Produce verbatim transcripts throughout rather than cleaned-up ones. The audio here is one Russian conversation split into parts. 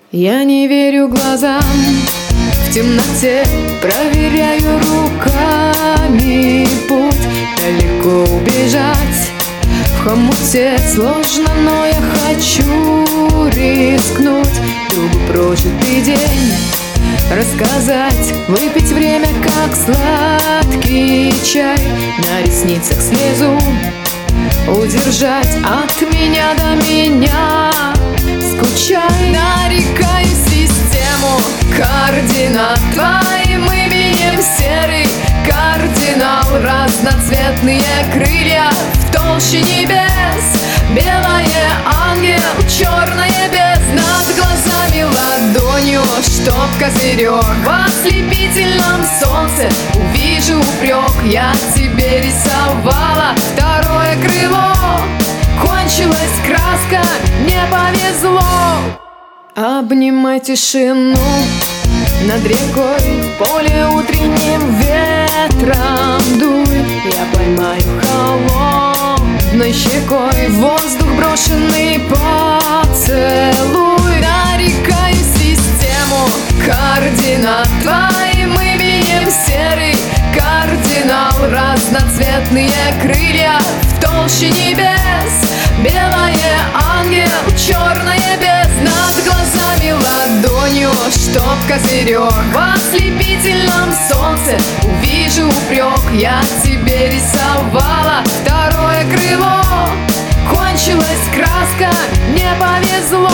Я не верю глазам, в темноте проверяю руками путь. Далеко убежать, в хомуте сложно, но я хочу рискнуть. Другу прожитый день рассказать, выпить время, как сладкий чай. На ресницах слезу удержать, от меня до меня скучай. Нарекаю систему координат твоим именем серый кардинал. Разноцветные крылья в толще небес, белое ангел, черная бездна. Над глазами ладонью, чтоб козырек в ослепительном солнце увижу упрек. Я тебе рисовала второе крыло, кончилась краска, не повезло. Обнимай тишину над рекой, в поле утренним ветром дуй. Я поймаю холодной щекой воздух, брошенный поцелуй. Нарекаю систему координат твоим именем серый кардинал. Разноцветные крылья в толще небес, белое ангел, черная бездна. Над глазами ладонью, чтоб козырек в ослепительном солнце увижу упрек. Я тебе рисовала второе крыло, кончилась краска, не повезло.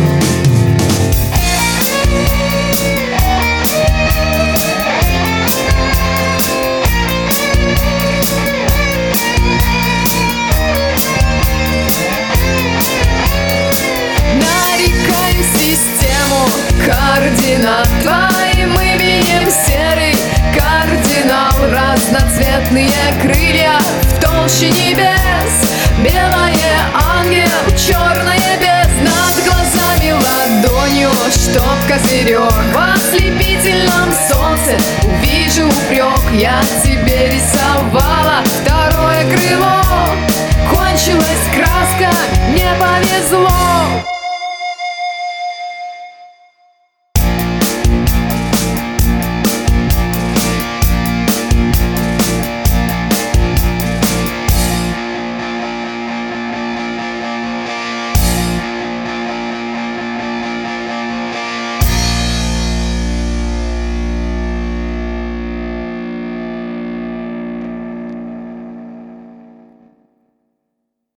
Нарекаю систему координат твоим именем серый кардинал. Разноцветные крылья в толще небес, белое ангел, черная бездна. Над глазами ладонью, чтоб козырек в ослепительном солнце увижу упрек. Я тебе рисовала второе крыло, кончилась краска, не повезло.